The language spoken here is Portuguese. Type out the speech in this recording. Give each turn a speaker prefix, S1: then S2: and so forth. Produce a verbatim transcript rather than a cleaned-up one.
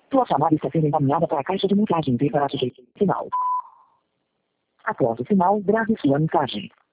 S1: Tua chamada está sendo encaminhada para a caixa de mensagem de para sujeito. Sinal. Após o sinal, grave sua mensagem.